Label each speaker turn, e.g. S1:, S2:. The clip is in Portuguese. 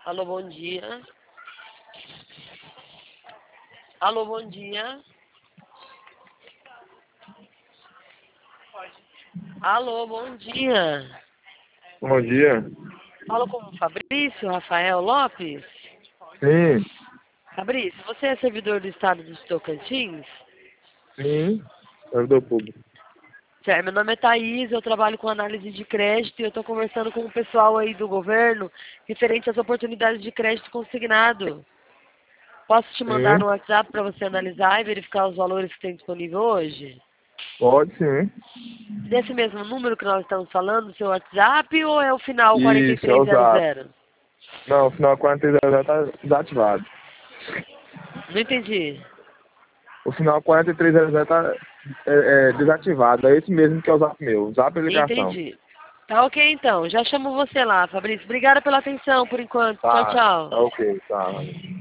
S1: Alô, bom dia. Alô, bom dia. Alô, bom dia.
S2: Bom dia.
S1: Falo com o Fabrício Rafael Lopes.
S2: Sim,
S1: Fabrício, você é servidor do estado dos Tocantins?
S2: sim, servidor público.
S1: Certo, meu nome é Thaís, eu trabalho com análise de crédito e eu estou conversando com o pessoal aí do governo referente às oportunidades de crédito consignado. Posso te mandar
S2: Sim,
S1: no WhatsApp para você analisar e verificar os valores que tem disponível hoje?
S2: pode sim.
S1: Desse mesmo número que nós estamos falando, seu WhatsApp ou é o final
S2: Isso, é o zap.
S1: 4300?
S2: Não, o final 43 já está desativado.
S1: Não entendi.
S2: O final 4300 já está desativado. É esse mesmo que é o zap meu. O zap é ligação.
S1: Entendi. Tá ok então, já chamo você lá, Fabrício. Obrigada pela atenção por enquanto. Tchau,
S2: Tá,
S1: tchau.
S2: tá ok, tá.